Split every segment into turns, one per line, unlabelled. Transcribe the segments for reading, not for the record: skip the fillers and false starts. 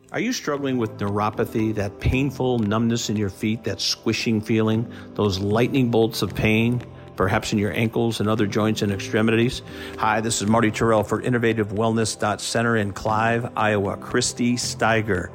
Are you struggling with neuropathy, that painful numbness in your feet, that squishing feeling, those lightning bolts of pain, perhaps in your ankles and other joints and extremities? Hi, this is Marty Terrell for InnovativeWellness.Center in Clive, Iowa. Christy Steiger,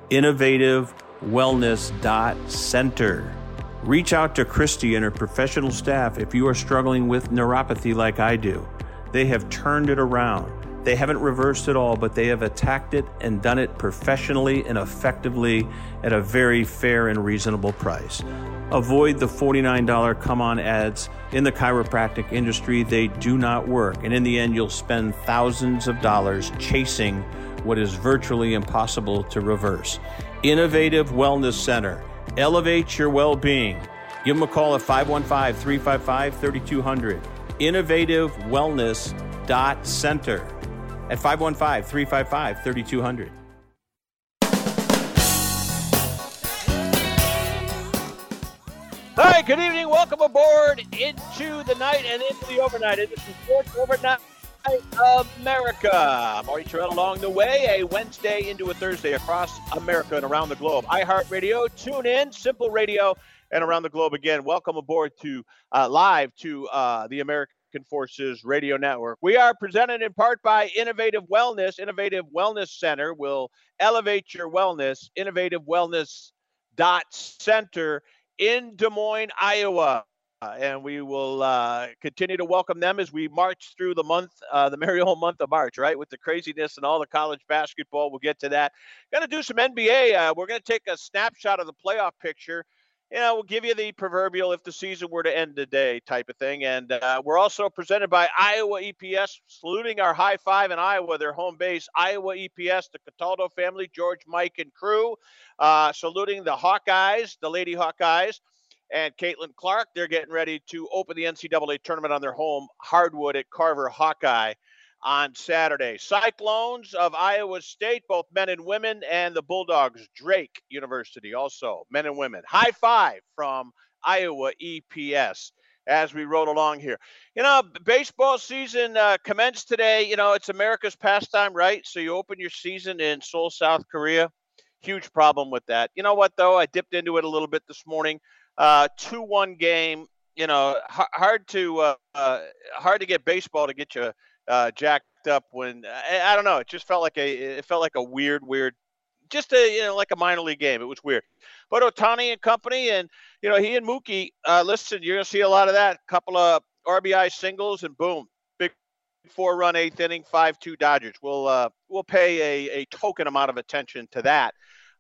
InnovativeWellness.Center. Reach out to Christy and her professional staff if you are struggling with neuropathy like I do. They have turned it around. They haven't reversed it all, but they have attacked it and done it professionally and effectively at a very fair and reasonable price. Avoid the $49 come-on ads in the chiropractic industry. They do not work. And in the end, you'll spend thousands of dollars chasing what is virtually impossible to reverse. Innovative Wellness Center. Elevate your well-being. Give them a call at 515-355-3200. InnovativeWellness.Center. At 515-355-3200.
All right, good evening. Welcome aboard into the night and into the overnight. It is Sports Overnight America. Marty Terrell along the way, a Wednesday into a Thursday across America and around the globe. iHeartRadio, tune in, Simple Radio, and around the globe again. Welcome aboard to live to the American Forces Radio Network. We are presented in part by Innovative Wellness. Innovative Wellness Center will elevate your wellness. InnovativeWellness.Center in Des Moines, Iowa. And we will continue to welcome them as we march through the month, the merry old month of March, right? With the craziness and all the college basketball. We'll get to that. Going to do some NBA. We're going to take a snapshot of the playoff picture. You know, we'll give you the proverbial if the season were to end today type of thing. And we're also presented by Iowa EPS, saluting our high five in Iowa, their home base, Iowa EPS, the Cataldo family, George, Mike, and crew, saluting the Hawkeyes, the Lady Hawkeyes, and Caitlin Clark. They're getting ready to open the NCAA tournament on their home hardwood at Carver Hawkeye on Saturday. Cyclones of Iowa State, both men and women, and the Bulldogs, Drake University, also men and women. High five from Iowa EPS as we roll along here. You know, baseball season commenced today. You know, it's America's pastime, right? So you open your season in Seoul, South Korea. Huge problem with that. You know what, though? I dipped into it a little bit this morning. 2-1 game. You know, hard to get baseball to get you jacked up when I don't know. It just felt like a weird, just like a minor league game. It was weird. But Ohtani and company, and he and Mookie. Listen, you're gonna see a lot of that. Couple of RBI singles, and boom, big 4-run 8th inning, 5-2 Dodgers. We'll pay a token amount of attention to that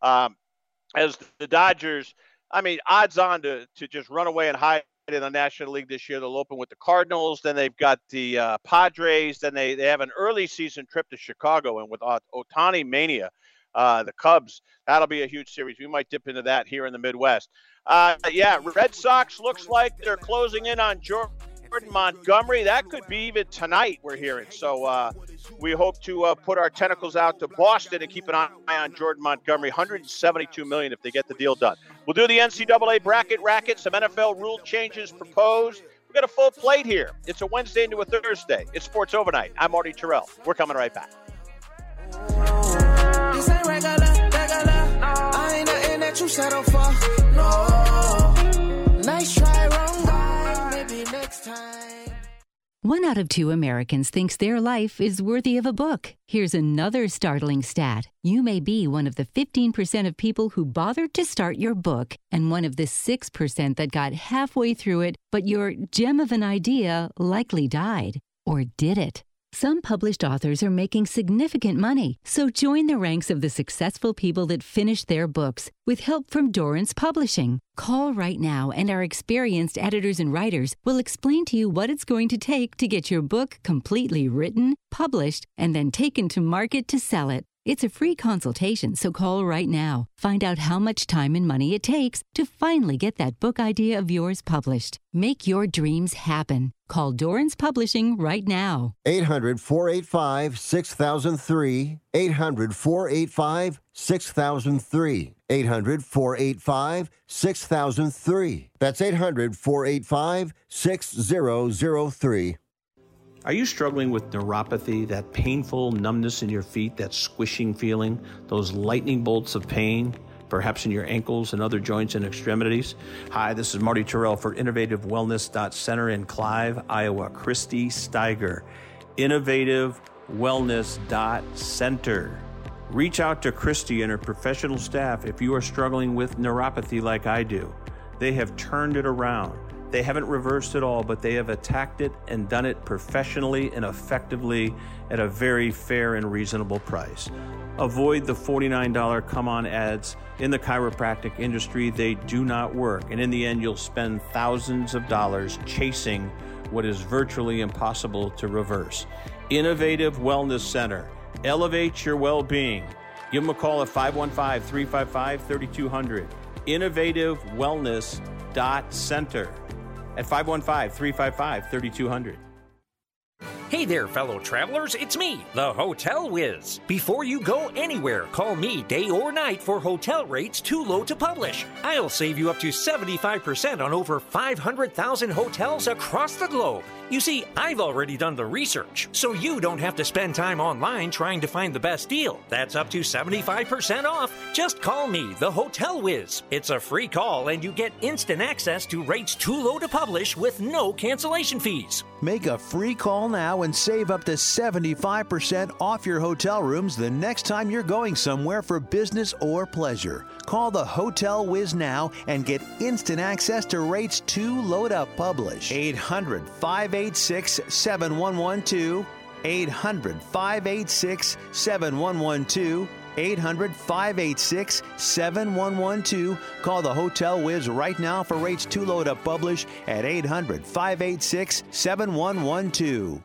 as the Dodgers. I mean, odds on to just run away and hide in the National League this year. They'll open with the Cardinals. Then they've got the Padres. Then they have an early season trip to Chicago. And with Ohtani Mania, the Cubs, that'll be a huge series. We might dip into that here in the Midwest. Red Sox looks like they're closing in on Jordan Montgomery. That could be even tonight, we're hearing. So we hope to put our tentacles out to Boston and keep an eye on Jordan Montgomery. $172 million if they get the deal done. We'll do the NCAA bracket racket, some NFL rule changes proposed. We've got a full plate here. It's a Wednesday into a Thursday. It's Sports Overnight. I'm Marty Terrell. We're coming right back.
This ain't regular. I ain't nothing that you settle for. No. Nice try, wrong guy. Maybe next time.
1 out of 2 Americans thinks their life is worthy of a book. Here's another startling stat. You may be one of the 15% of people who bothered to start your book, and one of the 6% that got halfway through it, but your gem of an idea likely died. Or did it? Some published authors are making significant money, so join the ranks of the successful people that finish their books with help from Dorrance Publishing. Call right now, and our experienced editors and writers will explain to you what it's going to take to get your book completely written, published, and then taken to market to sell it. It's a free consultation, so call right now. Find out how much time and money it takes to finally get that book idea of yours published. Make your dreams happen. Call Dorrance Publishing right now.
800-485-6003. 800-485-6003. 800-485-6003. That's 800-485-6003.
Are you struggling with neuropathy, that painful numbness in your feet, that squishing feeling, those lightning bolts of pain, perhaps in your ankles and other joints and extremities? Hi, this is Marty Terrell for InnovativeWellness.Center in Clive, Iowa. Christy Steiger, InnovativeWellness.Center. Reach out to Christy and her professional staff if you are struggling with neuropathy like I do. They have turned it around. They haven't reversed it all, but they have attacked it and done it professionally and effectively at a very fair and reasonable price. Avoid the $49 come-on ads in the chiropractic industry. They do not work. And in the end, you'll spend thousands of dollars chasing what is virtually impossible to reverse. Innovative Wellness Center. Elevate your well-being. Give them a call at 515-355-3200. InnovativeWellness.Center at 515-355-3200.
Hey there, fellow travelers. It's me, the Hotel Whiz. Before you go anywhere, call me day or night for hotel rates too low to publish. I'll save you up to 75% on over 500,000 hotels across the globe. You see, I've already done the research, so you don't have to spend time online trying to find the best deal. That's up to 75% off. Just call me, the Hotel Whiz. It's a free call, and you get instant access to rates too low to publish with no cancellation fees.
Make a free call now and save up to 75% off your hotel rooms the next time you're going somewhere for business or pleasure. Call the Hotel Whiz now and get instant access to rates too low to publish. 800-586-7112. 800-586-7112. 800-586-7112. Call the Hotel Whiz right now for rates too low to publish at 800-586-7112.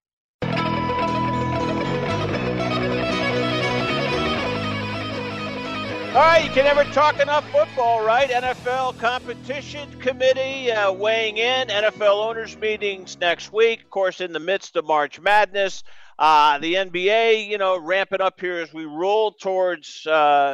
All right, you can never talk enough football, right? NFL Competition Committee weighing in. NFL owners meetings next week, of course, in the midst of March Madness. The NBA, ramping up here as we roll towards,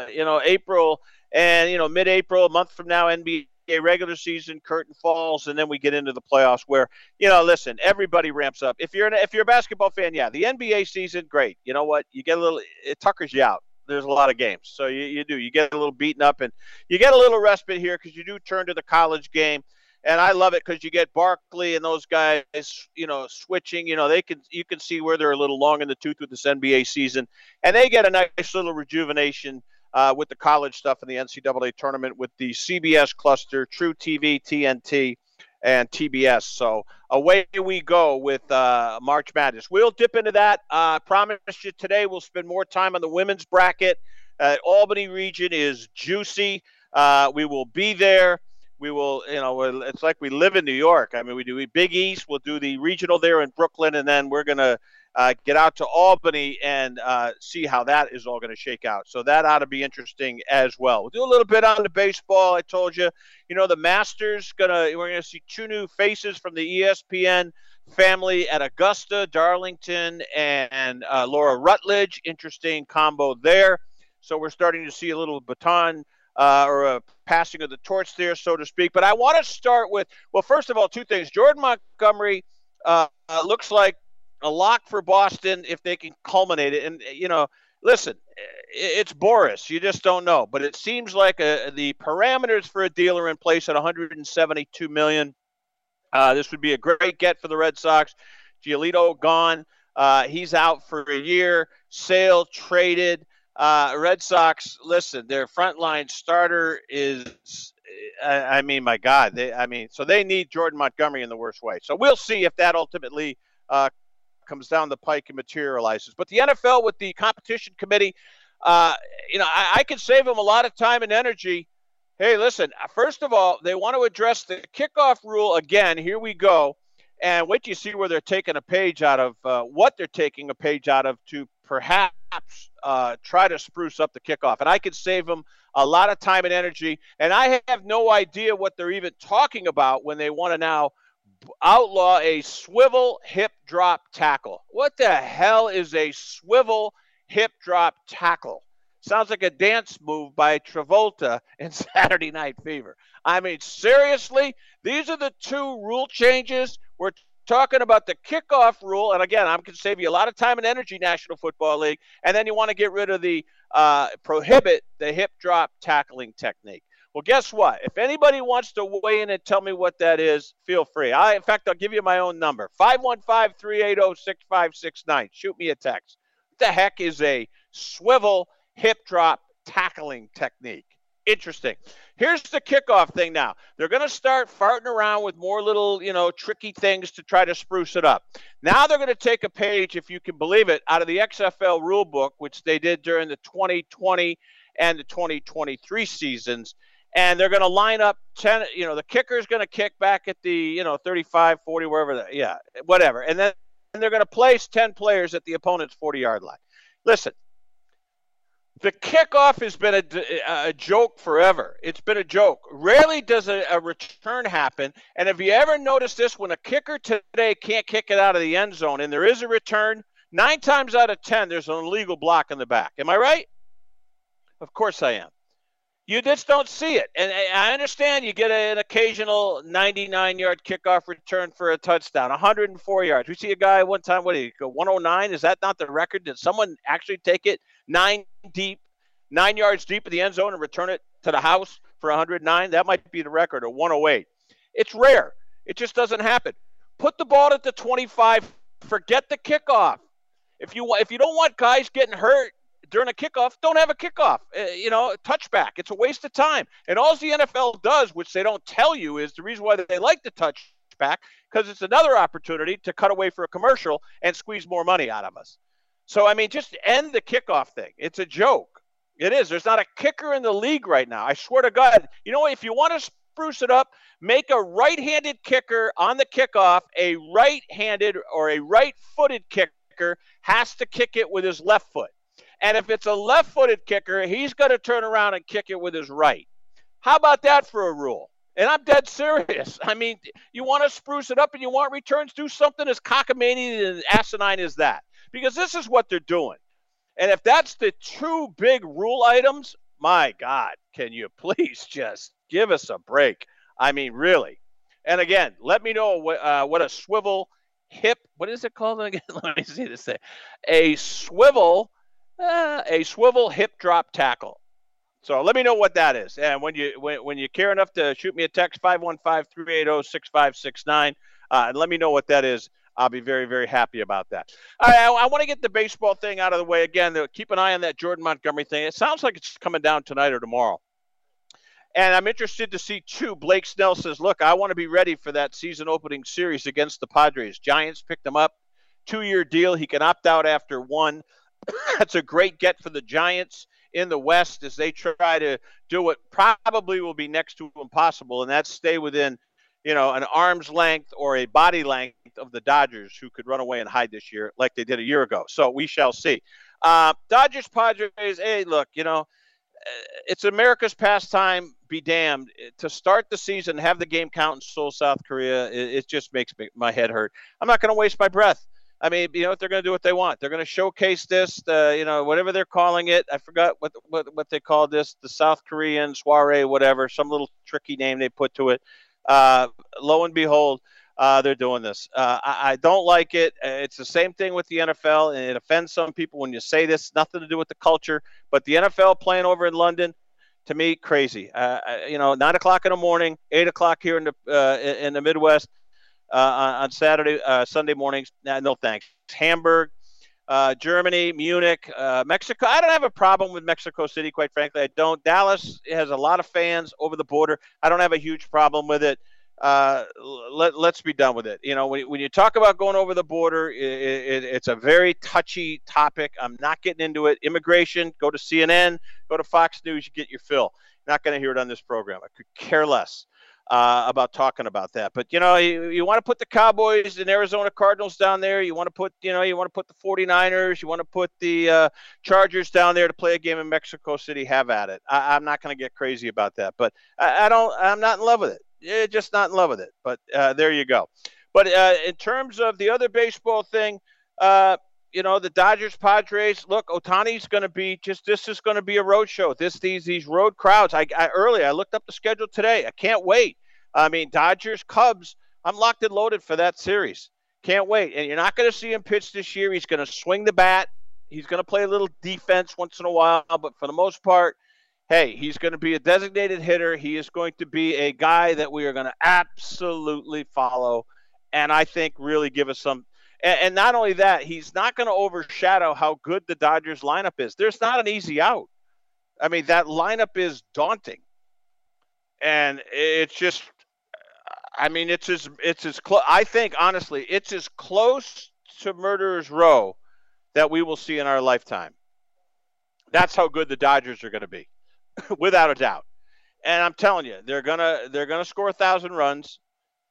April and, mid-April, a month from now, NBA regular season curtain falls, and then we get into the playoffs where, listen, everybody ramps up. If you're a basketball fan, yeah, the NBA season, great. You know what? You get it tuckers you out. There's a lot of games. So you get a little beaten up, and you get a little respite here because you do turn to the college game. And I love it because you get Barkley and those guys, switching. You can see where they're a little long in the tooth with this NBA season, and they get a nice little rejuvenation with the college stuff in the NCAA tournament with the CBS cluster, True TV, TNT, and TBS. So away we go with March Madness. We'll dip into that. Promise you today we'll spend more time on the women's bracket. Albany region is juicy. We will be there. We will, it's like we live in New York. I mean, we do Big East. We'll do the regional there in Brooklyn, and then we're going to get out to Albany and see how that is all going to shake out. So that ought to be interesting as well. We'll do a little bit on the baseball. I told you, the Masters we're going to see two new faces from the ESPN family at Augusta, Darlington, and Laura Rutledge. Interesting combo there. So we're starting to see a little baton or a passing of the torch there, so to speak. But I want to start with, first of all, two things. Jordan Montgomery looks like a lock for Boston if they can culminate it. And, listen, it's Boris. You just don't know. But it seems like the parameters for a deal are in place at $172 million. This would be a great get for the Red Sox. Giolito gone. He's out for a year. Sale traded. Red Sox, listen, their frontline starter is, my God. So they need Jordan Montgomery in the worst way. So we'll see if that ultimately comes down the pike and materializes. But the NFL with the competition committee, I can save them a lot of time and energy. Hey, listen, first of all, they want to address the kickoff rule again. Here we go. And wait till you see where they're taking a page out of, what they're taking a page out of to perhaps try to spruce up the kickoff. And I could save them a lot of time and energy. And I have no idea what they're even talking about when they want to now outlaw a swivel hip drop tackle. What the hell is a swivel hip drop tackle? Sounds like a dance move by Travolta in Saturday Night Fever. I mean, seriously, these are the two rule changes we're talking about the kickoff rule. And again, I'm going to save you a lot of time and energy, National Football League. And then you want to get rid of the prohibit the hip drop tackling technique. Well, guess what? If anybody wants to weigh in and tell me what that is, feel free. In fact, I'll give you my own number, 515-380-6569. Shoot me a text. What the heck is a swivel hip drop tackling technique? Interesting. Here's the kickoff thing now. They're going to start farting around with more little, tricky things to try to spruce it up. Now they're going to take a page, if you can believe it, out of the XFL rule book, which they did during the 2020 and the 2023 seasons. And they're going to line up 10, the kicker is going to kick back at the, 35, 40, wherever, whatever. And then they're going to place 10 players at the opponent's 40-yard line. Listen, the kickoff has been a joke forever. It's been a joke. Rarely does a return happen. And have you ever noticed this? When a kicker today can't kick it out of the end zone and there is a return, 9 times out of 10, there's an illegal block in the back. Am I right? Of course I am. You just don't see it. And I understand you get an occasional 99-yard kickoff return for a touchdown, 104 yards. We see a guy one time, 109? Is that not the record? Did someone actually take it 9 yards deep in the end zone and return it to the house for 109? That might be the record, or 108. It's rare. It just doesn't happen. Put the ball at the 25. Forget the kickoff. If you don't want guys getting hurt during a kickoff, don't have a kickoff, touchback. It's a waste of time. And all the NFL does, which they don't tell you, is the reason why they like the touchback, because it's another opportunity to cut away for a commercial and squeeze more money out of us. So, just end the kickoff thing. It's a joke. It is. There's not a kicker in the league right now. I swear to God. You know what? If you want to spruce it up, make a right-handed kicker on the kickoff. A right-handed or a right-footed kicker has to kick it with his left foot. And if it's a left-footed kicker, he's going to turn around and kick it with his right. How about that for a rule? And I'm dead serious. You want to spruce it up and you want returns, do something as cockamamie and asinine as that. Because this is what they're doing. And if that's the 2 big rule items, my God, can you please just give us a break? Really. And again, let me know what a swivel hip, what is it called again? Let me see this thing. A swivel hip drop tackle. So let me know what that is. And when you care enough to shoot me a text, 515-380-6569, and let me know what that is. I'll be very, very happy about that. All right, I want to get the baseball thing out of the way. Again, keep an eye on that Jordan Montgomery thing. It sounds like it's coming down tonight or tomorrow. And I'm interested to see, too, Blake Snell says, look, I want to be ready for that season opening series against the Padres. Giants picked him up, 2-year deal. He can opt out after 1. That's a great get for the Giants in the West as they try to do what probably will be next to impossible, and that's stay within, an arm's length or a body length of the Dodgers, who could run away and hide this year like they did a year ago. So we shall see. Dodgers, Padres, hey, look, it's America's pastime, be damned. To start the season, have the game count in Seoul, South Korea, it just makes my head hurt. I'm not going to waste my breath. They're going to do what they want. They're going to showcase this, whatever they're calling it. I forgot what they call this, the South Korean soiree, whatever, some little tricky name they put to it. Lo and behold, they're doing this. I don't like it. It's the same thing with the NFL, and it offends some people when you say this. Nothing to do with the culture, but the NFL playing over in London, to me, crazy. 9 o'clock in the morning, 8 o'clock here in the Midwest. On Sunday mornings. No thanks. Hamburg, Germany, Munich, Mexico. I don't have a problem with Mexico City, quite frankly. I don't. Dallas has a lot of fans over the border. I don't have a huge problem with it. Let's be done with it. When you talk about going over the border, it's a very touchy topic. I'm not getting into it. Immigration, go to CNN, go to Fox News, you get your fill. Not going to hear it on this program. I could care less about talking about that. But, you want to put the Cowboys and Arizona Cardinals down there. You want to put, the 49ers. You want to put the Chargers down there to play a game in Mexico City. Have at it. I'm not going to get crazy about that. But I'm not in love with it. Just not in love with it. But there you go. But in terms of the other baseball thing, the Dodgers, Padres, look, Ohtani's going to be this is going to be a road show. These road crowds. I looked up the schedule today. I can't wait. Dodgers, Cubs, I'm locked and loaded for that series. Can't wait. And you're not going to see him pitch this year. He's going to swing the bat. He's going to play a little defense once in a while, but for the most part, hey, he's going to be a designated hitter. He is going to be a guy that we are going to absolutely follow, and I think really give us some. And not only that, he's not going to overshadow how good the Dodgers lineup is. There's not an easy out. I mean, that lineup is daunting, and it's just. I mean, it's as close. I think honestly, it's as close to Murderer's Row that we will see in our lifetime. That's how good the Dodgers are going to be, without a doubt. And I'm telling you, they're gonna score 1,000 runs.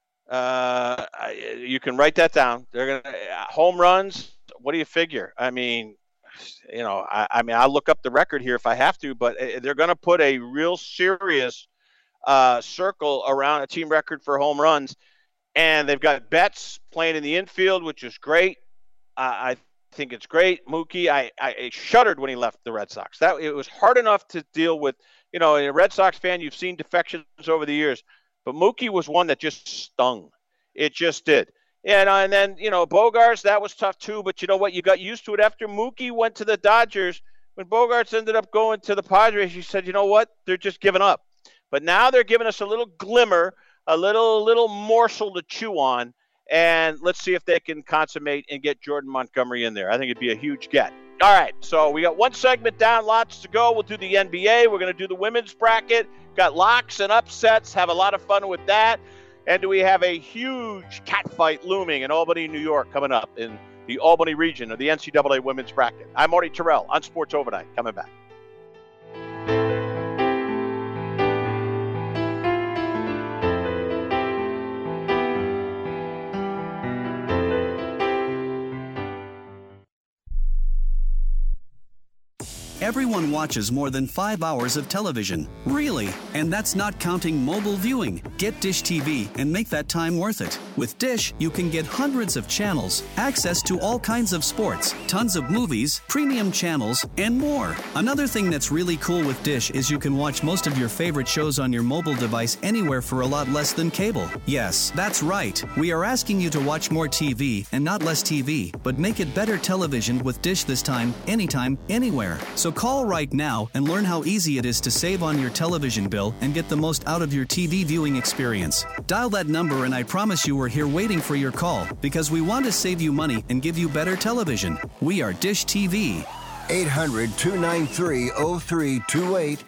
You can write that down. They're gonna home runs. What do you figure? I mean, I'll look up the record here if I have to, but they're going to put a real serious circle around a team record for home runs, and they've got Betts playing in the infield, which is great. I think it's great. Mookie, I shuddered when he left the Red Sox. That it was hard enough to deal with. A Red Sox fan, you've seen defections over the years, but Mookie was one that just stung. It just did. And then Bogaerts, that was tough too. But you know what? You got used to it after Mookie went to the Dodgers. When Bogaerts ended up going to the Padres, you said, you know what? They're just giving up. But now they're giving us a little glimmer, a little morsel to chew on, and let's see if they can consummate and get Jordan Montgomery in there. I think it'd be a huge get. All right, so we got one segment down, lots to go. We'll do the NBA. We're going to do the women's bracket. Got locks and upsets. Have a lot of fun with that. And we have a huge catfight looming in Albany, New York, coming up in the Albany region of the NCAA women's bracket. I'm Marty Terrell on Sports Overnight. Coming back.
Everyone watches more than 5 hours of television. Really? And that's not counting mobile viewing. Get Dish TV and make that time worth it. With Dish, you can get hundreds of channels, access to all kinds of sports, tons of movies, premium channels, and more. Another thing that's really cool with Dish is you can watch most of your favorite shows on your mobile device anywhere for a lot less than cable. Yes, that's right. We are asking you to watch more TV and not less TV, but make it better television with Dish this time, anytime, anywhere. So call right now and learn how easy it is to save on your television bill and get the most out of your TV viewing experience. Dial that number and I promise you we're here waiting for your call because we want to save you money and give you better television. We are Dish TV.
800-293-0328.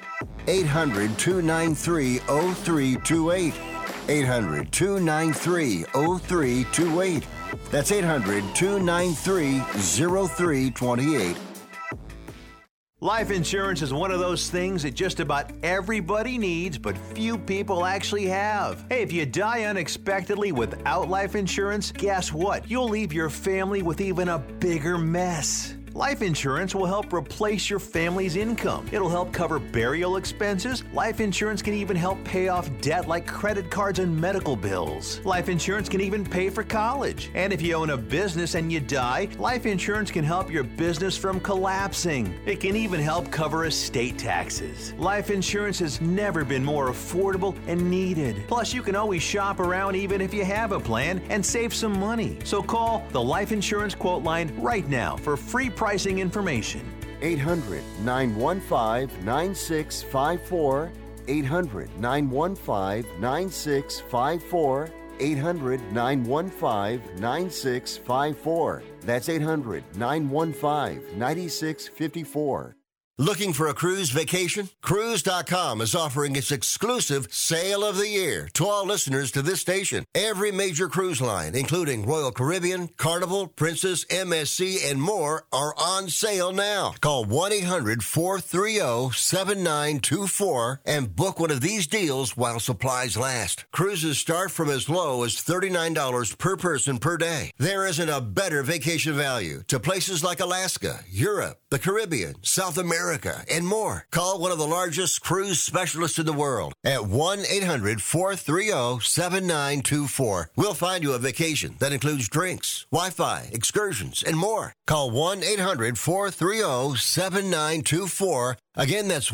800-293-0328. 800-293-0328. That's 800-293-0328.
Life insurance is one of those things that just about everybody needs, but few people actually have. Hey, if you die unexpectedly without life insurance, guess what? You'll leave your family with even a bigger mess. Life insurance will help replace your family's income. It'll help cover burial expenses. Life insurance can even help pay off debt like credit cards and medical bills. Life insurance can even pay for college. And if you own a business and you die, life insurance can help your business from collapsing. It can even help cover estate taxes. Life insurance has never been more affordable and needed. Plus, you can always shop around even if you have a plan and save some money. So call the Life Insurance Quote Line right now for free pricing information.
800-915-9654. 800-915-9654. 800-915-9654. That's 800-915-9654. Looking for a cruise vacation? Cruise.com is offering its exclusive Sale of the Year to all listeners to this station. Every major cruise line, including Royal Caribbean, Carnival, Princess, MSC, and more, are on sale now. Call 1-800-430-7924 and book one of these deals while supplies last. Cruises start from as low as $39 per person per day. There isn't a better vacation value to places like Alaska, Europe, the Caribbean, South America, and more. Call one of the largest cruise specialists in the world at 1-800-430-7924. We'll find you a vacation that includes drinks, Wi-Fi, excursions, and more. Call 1-800-430-7924 Again, that's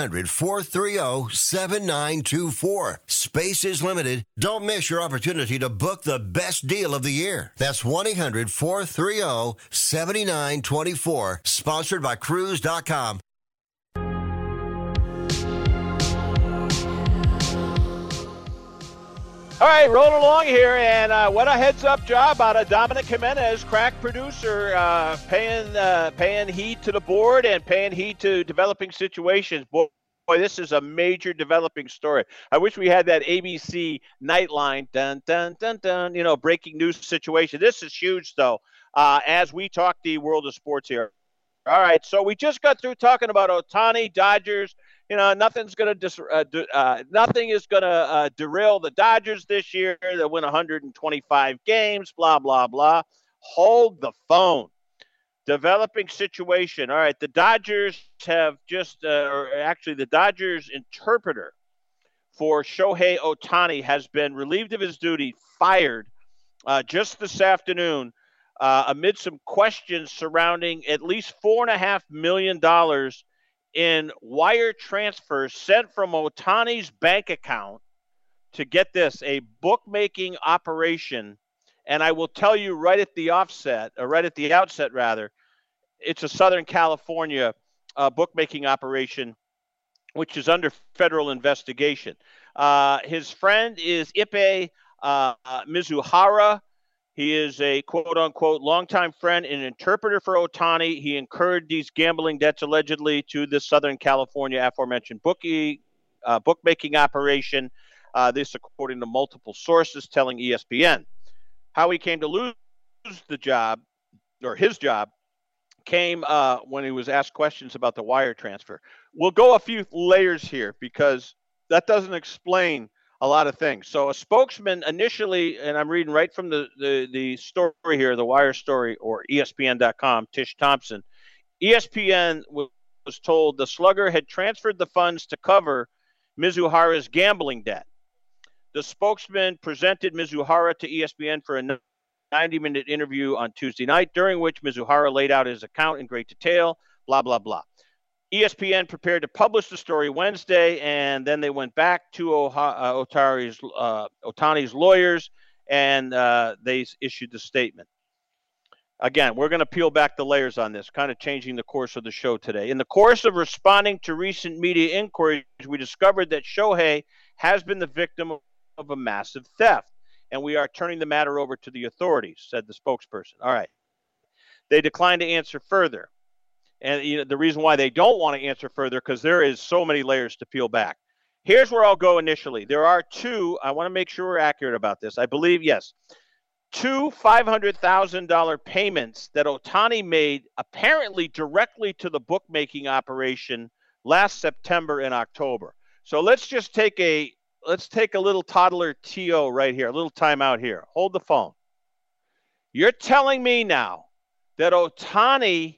1-800-430-7924. Space is limited. Don't miss your opportunity to book the best deal of the year. That's 1-800-430-7924. Sponsored by Cruise.com.
All right, rolling along here, and what a heads-up job out of Dominic Jimenez, crack producer, paying heed to the board and paying heed to developing situations. Boy, this is a major developing story. I wish we had that ABC Nightline, dun, dun, dun, dun, breaking news situation. This is huge, though, as we talk the world of sports here. All right, so we just got through talking about Ohtani, Dodgers. Nothing is going to derail the Dodgers this year. They'll win 125 games, blah, blah, blah. Hold the phone. Developing situation. All right, the Dodgers have the Dodgers interpreter for Shohei Ohtani has been relieved of his duty, fired just this afternoon amid some questions surrounding at least $4.5 million in wire transfers sent from Ohtani's bank account to, get this, a bookmaking operation. And I will tell you right at the outset, it's a Southern California bookmaking operation, which is under federal investigation. His friend is Ippei Mizuhara. He is a quote-unquote longtime friend and interpreter for Ohtani. He incurred these gambling debts allegedly to the Southern California aforementioned bookmaking operation. This according to multiple sources telling ESPN. How he came to lose the job, or his job, came when he was asked questions about the wire transfer. We'll go a few layers here because that doesn't explain a lot of things. So a spokesman initially, and I'm reading right from the story here, the Wire story, or ESPN.com, Tish Thompson. ESPN was told the slugger had transferred the funds to cover Mizuhara's gambling debt. The spokesman presented Mizuhara to ESPN for a 90-minute interview on Tuesday night, during which Mizuhara laid out his account in great detail, blah, blah, blah. ESPN prepared to publish the story Wednesday, and then they went back to Ohtani's lawyers, and they issued the statement. Again, we're going to peel back the layers on this, kind of changing the course of the show today. In the course of responding to recent media inquiries, we discovered that Shohei has been the victim of a massive theft, and we are turning the matter over to the authorities, said the spokesperson. All right. They declined to answer further. And the reason why they don't want to answer further, because there is so many layers to peel back. Here's where I'll go initially. There are two. I want to make sure we're accurate about this. I believe, yes, two $500,000 payments that Ohtani made apparently directly to the bookmaking operation last September and October. So let's take a little toddler TO right here, a little timeout here. Hold the phone. You're telling me now that Ohtani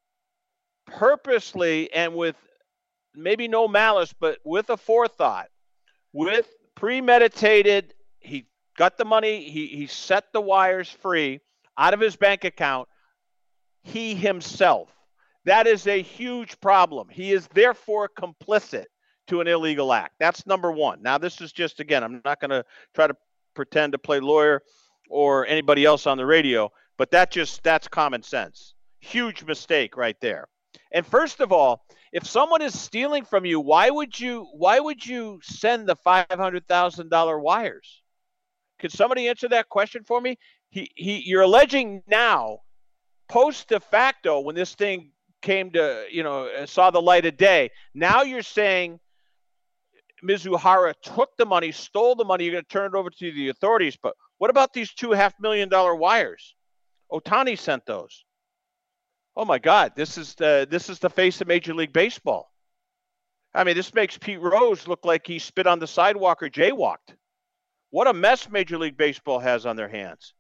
purposely and with maybe no malice, but with a forethought, with premeditated, he got the money, he set the wires free out of his bank account, he himself. That is a huge problem. He is therefore complicit to an illegal act. That's number one. Now, this is just, again, I'm not going to try to pretend to play lawyer or anybody else on the radio, but that's common sense. Huge mistake right there. And first of all, if someone is stealing from you, why would you send the $500,000 wires? Could somebody answer that question for me? You're alleging now, post de facto, when this thing came to, saw the light of day. Now you're saying Mizuhara took the money, stole the money. You're going to turn it over to the authorities. But what about these $2 $500,000 wires? Ohtani sent those. Oh my God, this is the face of Major League Baseball. I mean, this makes Pete Rose look like he spit on the sidewalk or jaywalked. What a mess Major League Baseball has on their hands.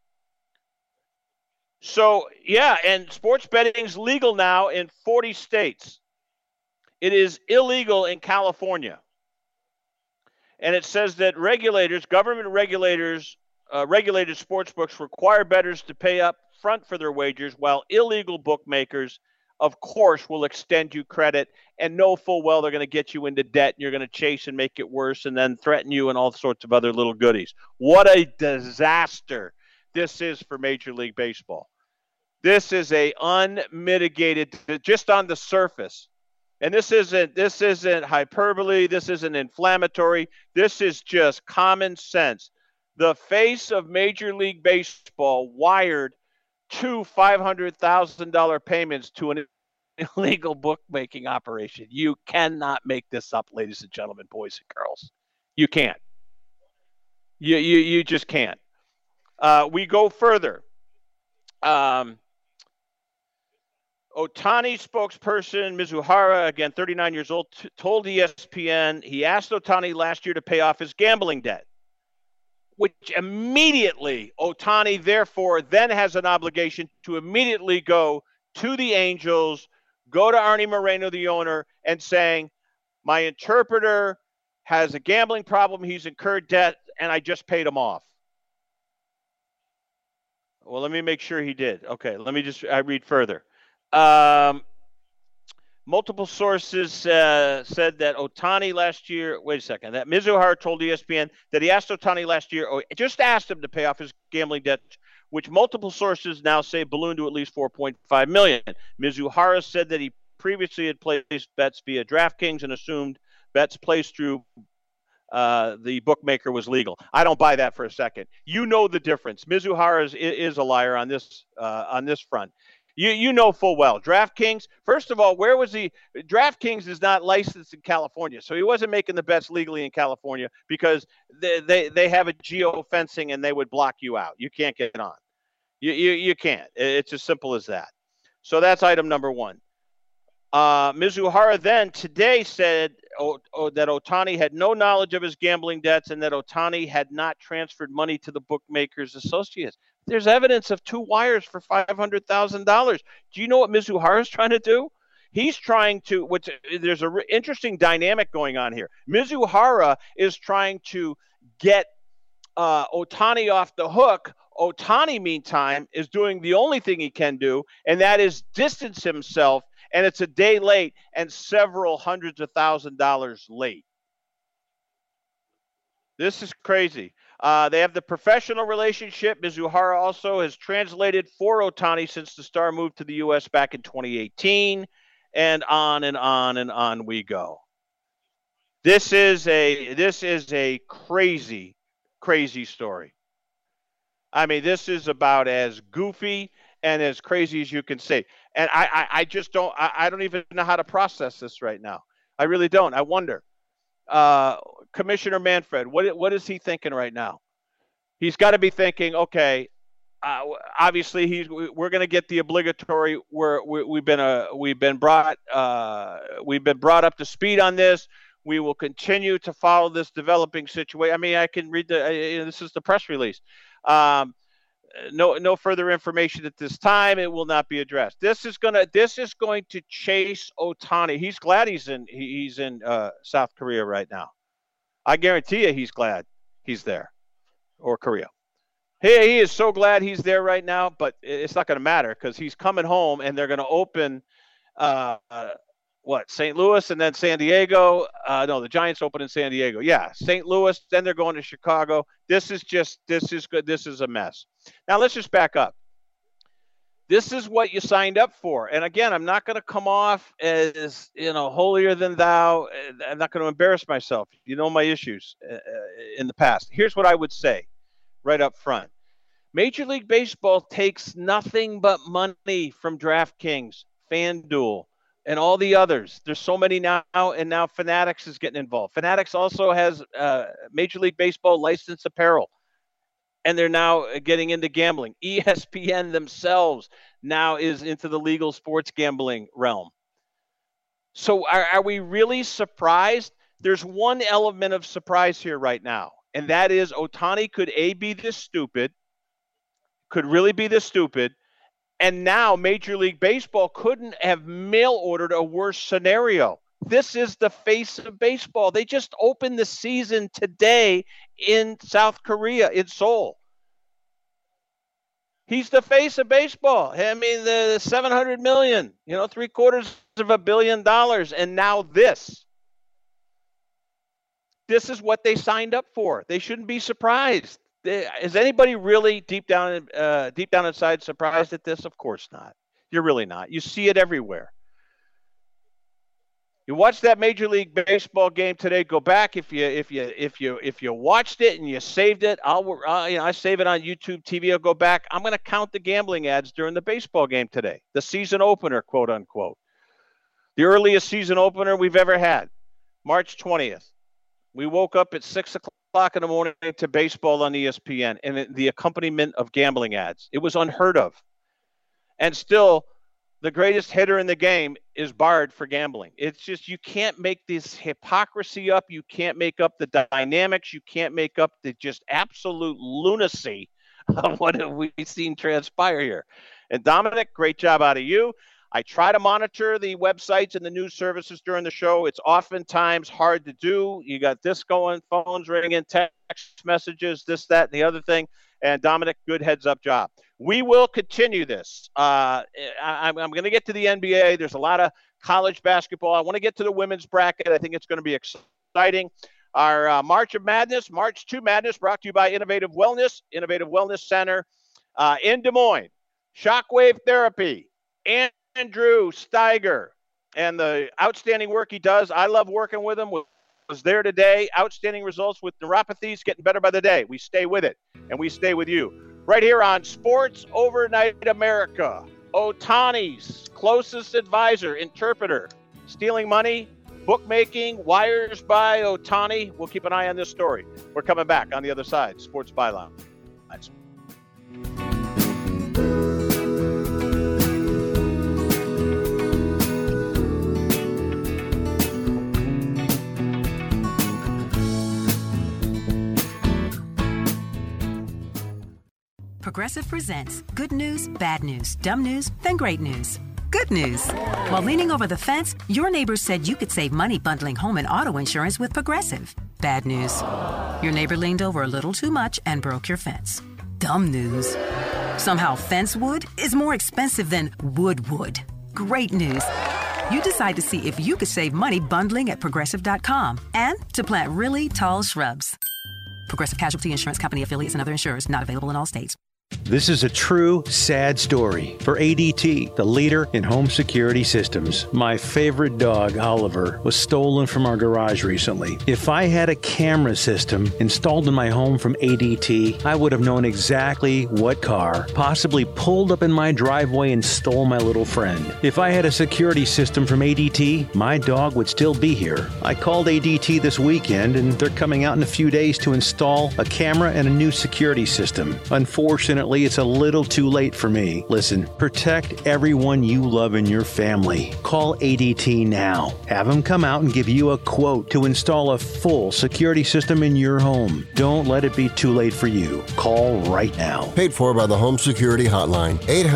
So, yeah, and sports betting is legal now in 40 states. It is illegal in California. And it says that government regulators, regulated sports books require bettors to pay up front for their wagers, while illegal bookmakers of course, will extend you credit and know full well they're going to get you into debt and you're going to chase and make it worse and then threaten you and all sorts of other little goodies. What a disaster this is for Major League Baseball. This is a unmitigated, just on the surface. And this isn't hyperbole. This isn't inflammatory. This is just common sense. The face of Major League Baseball wired two $500,000 payments to an illegal bookmaking operation. You cannot make this up, ladies and gentlemen, boys and girls. You can't. You just can't. We go further. Ohtani spokesperson Mizuhara, again, 39 years old, told ESPN he asked Ohtani last year to pay off his gambling debt, which immediately Ohtani, therefore, then has an obligation to immediately go to the Angels, go to Arnie Moreno, the owner, and saying, my interpreter has a gambling problem, he's incurred debt, and I just paid him off. Well, let me make sure he did. Okay, I read further. Multiple sources said that Ohtani last year, that Mizuhara told ESPN that he asked Ohtani last year, just asked him to pay off his gambling debt, which multiple sources now say ballooned to at least $4.5 million. Mizuhara said that he previously had placed bets via DraftKings and assumed bets placed through the bookmaker was legal. I don't buy that for a second. You know the difference. Mizuhara is a liar on this front. You know full well. DraftKings, first of all, where was he? DraftKings is not licensed in California, so he wasn't making the bets legally in California because they have a geo-fencing and they would block you out. You can't get on. You can't. It's as simple as that. So that's item number one. Mizuhara then today said that Ohtani had no knowledge of his gambling debts and that Ohtani had not transferred money to the bookmakers associates. There's evidence of two wires for $500,000. Do you know what Mizuhara is trying to do? He's trying to, there's an interesting dynamic going on here. Mizuhara is trying to get Ohtani off the hook. Ohtani, meantime, is doing the only thing he can do, and that is distance himself, and it's a day late and several hundreds of $1,000s late. This is crazy. They have the professional relationship. Mizuhara also has translated for Ohtani since the star moved to the U.S. back in 2018, and on and on and on we go. This is a crazy, crazy story. I mean, this is about as goofy and as crazy as you can say. And I just don't, I don't even know how to process this right now. I really don't. I wonder. Commissioner Manfred, what is he thinking right now? He's got to be thinking, okay, obviously we're going to get the obligatory. We've been brought up to speed on this. We will continue to follow this developing situation. I mean, I can read this is the press release. No further information at this time. It will not be addressed. This is going to chase Ohtani. He's glad he's in South Korea right now. I guarantee you he's glad he's there, or Korea. He is so glad he's there right now, but it's not going to matter because he's coming home and they're going to open St. Louis and then San Diego. No, the Giants open in San Diego. Yeah, St. Louis, then they're going to Chicago. This is good. This is a mess. Now let's just back up. This is what you signed up for. And again, I'm not going to come off as, holier than thou. I'm not going to embarrass myself. You know my issues in the past. Here's what I would say right up front. Major League Baseball takes nothing but money from DraftKings, FanDuel, and all the others. There's so many now, and now Fanatics is getting involved. Fanatics also has Major League Baseball licensed apparel, and they're now getting into gambling. ESPN themselves now is into the legal sports gambling realm. So are we really surprised? There's one element of surprise here right now, and that is Ohtani could be this stupid, could really be this stupid, and now Major League Baseball couldn't have mail-ordered a worse scenario. This is the face of baseball. They just opened the season today in South Korea, in Seoul. He's the face of baseball. I mean, the $700 million, $750 million. And now this. This is what they signed up for. They shouldn't be surprised. Is anybody really deep down inside surprised at this? Of course not. You're really not. You see it everywhere. You watch that Major League Baseball game today. Go back if you watched it and you saved it. I save it on YouTube TV. I'll go back. I'm going to count the gambling ads during the baseball game today. The season opener, quote unquote, the earliest season opener we've ever had, March 20th. We woke up at 6 o'clock in the morning to baseball on ESPN and the accompaniment of gambling ads. It was unheard of. And still, the greatest hitter in the game is barred for gambling. It's just, you can't make this hypocrisy up. You can't make up the dynamics. You can't make up the just absolute lunacy of what we've seen transpire here. And Dominic, great job out of you. I try to monitor the websites and the news services during the show. It's oftentimes hard to do. You got this going, phones ringing, text messages, this, that, and the other thing. And Dominic, good heads up job. We will continue this. I'm going to get to the NBA. There's a lot of college basketball. I want to get to the women's bracket. I think it's going to be exciting. Our March to Madness brought to you by Innovative Wellness Center in Des Moines. Shockwave Therapy, Andrew Steiger, and the outstanding work he does. I love working with him. Was there today. Outstanding results with neuropathies, getting better by the day. We stay with it, and we stay with you. Right here on Sports Overnight America, Ohtani's closest advisor, interpreter, stealing money, bookmaking, wires by Ohtani. We'll keep an eye on this story. We're coming back on the other side. Sports Byline. Thanks.
Progressive presents good news, bad news, dumb news, then great news. Good news. While leaning over the fence, your neighbors said you could save money bundling home and auto insurance with Progressive. Bad news. Your neighbor leaned over a little too much and broke your fence. Dumb news. Somehow fence wood is more expensive than wood. Great news. You decide to see if you could save money bundling at Progressive.com and to plant really tall shrubs. Progressive Casualty Insurance Company affiliates and other insurers not available in all states.
This is a true, sad story for ADT, the leader in home security systems. My favorite dog, Oliver, was stolen from our garage recently. If I had a camera system installed in my home from ADT, I would have known exactly what car possibly pulled up in my driveway and stole my little friend. If I had a security system from ADT, my dog would still be here. I called ADT this weekend, and they're coming out in a few days to install a camera and a new security system. Unfortunately, it's a little too late for me. Listen, protect everyone you love in your family. Call ADT now. Have them come out and give you a quote to install a full security system in your home. Don't let it be too late for you. Call right now.
Paid for by the Home Security Hotline.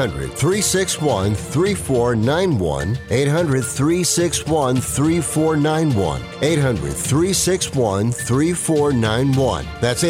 800-361-3491. 800-361-3491. 800-361-3491. That's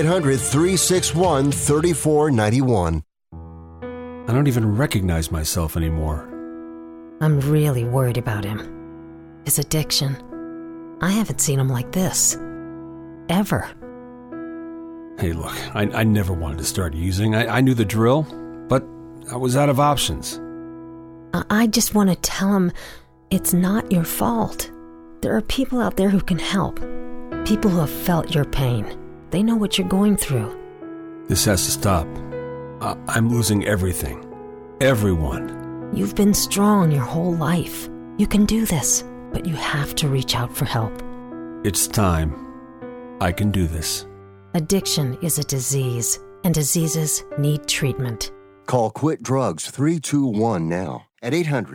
800-361-3491.
I don't even recognize myself anymore.
I'm really worried about him. His addiction. I haven't seen him like this. Ever.
Hey, look, I never wanted to start using. I knew the drill, but I was out of options.
I just want to tell him it's not your fault. There are people out there who can help. People who have felt your pain. They know what you're going through.
This has to stop. I'm losing everything. Everyone.
You've been strong your whole life. You can do this, but you have to reach out for help.
It's time. I can do this.
Addiction is a disease, and diseases need treatment.
Call Quit Drugs 321 now at